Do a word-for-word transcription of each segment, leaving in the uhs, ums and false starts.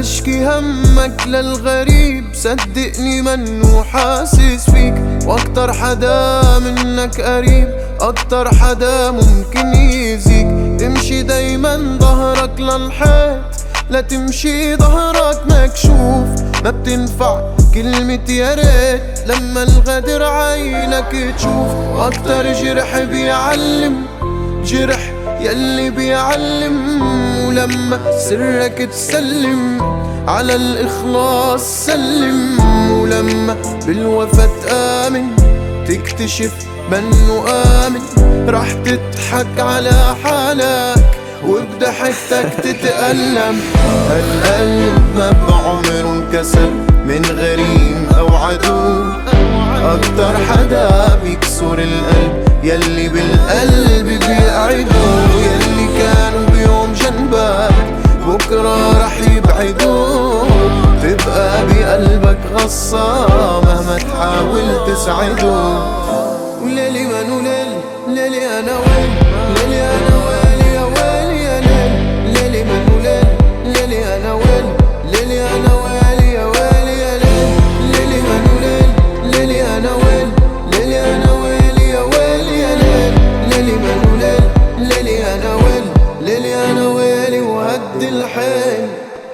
تشكي همك للغريب، صدقني منو حاسس فيك. واكتر حدا منك قريب اكتر حدا ممكن يزيك. تمشي دايما ظهرك للحيط، لا تمشي ظهرك مكشوف. ما بتنفع كلمة يا ريت لما الغدر عينك تشوف. واكتر جرح بيعلم جرح يلي بيعلم، ولما سرك تسلم على الإخلاص سلم. ولما بالوفا تآمن تكتشف منو آمن. رح تضحك على حالك وبضحكتك تتألم. هالقلب ما بعمره انكسر من غريم أو عدو. أكتر حدا بيكسر القلب يلي بالقلب بيقعدوا. يلي كانوا بيوم جنبك بكرة رح يبعدوا. تبقى بقلبك غصة مهما تحاول تسعده. وليلي منو ليل ليلي أنا ويل ليلي أنا ويلي يا ويلي يا ليل. ليلي منو ليل ليلي أنا ويل ليلي أنا ويلي يا ويلي يا ليل. ليلي منو ليل ليلي أنا ويل ليلي أنا ويلي يا ويلي يا ليل. ليلي منو ليل ليلي أنا ويل ليلي أنا ويلي وهد الحيل.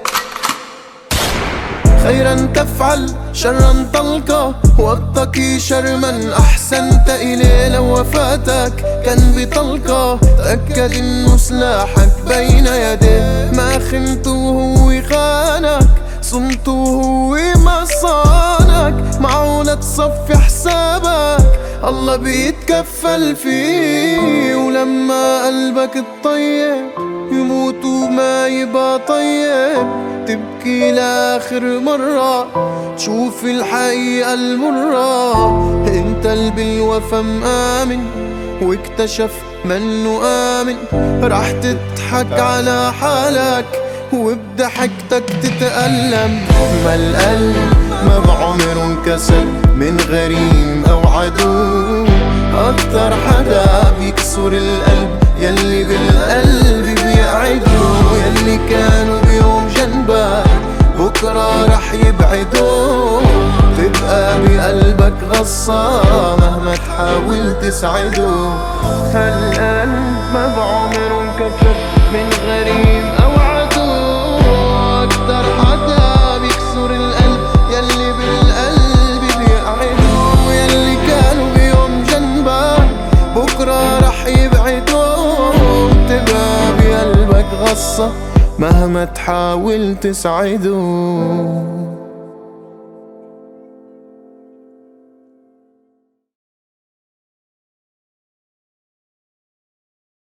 خيرا تفعل شرا تلقى، واتقي شر من أحسنت إليه. لو وفاتك كان بطلقة تأكد إنه سلاحك بين يديه. ما خنته وهو خانك، صمته وهو ما صانك. معه لا تصفي حسابك الله بيتكفل فيه. ولما قلبك الطيب يموت وما يبقى طيب، تبكي لآخر مرة تشوف الحقيقة المرة. انت اللي بالوفا مآمن واكتشف منو آمن. راح تضحك على حالك وبضحكتك تتألم. ما القلب ما بعمره انكسر من غريم أو عدو. أكتر حدا بيكسر القلب يلي بالقلب بيقعدوا. يلي كانوا بيوم جنبك بكرة رح يبعدوا. تبقى بقلبك غصة مهما تحاول تسعده. هالقلب ما بعمره انكسر من غريم أو عدو. أكتر حدا بيكسر القلب يلي بالقلب بيقعدوا. يلي كانوا بيوم جنبك بكرة رح يبعدوا. تبقى بقلبك غصة مهما تحاول تسعده.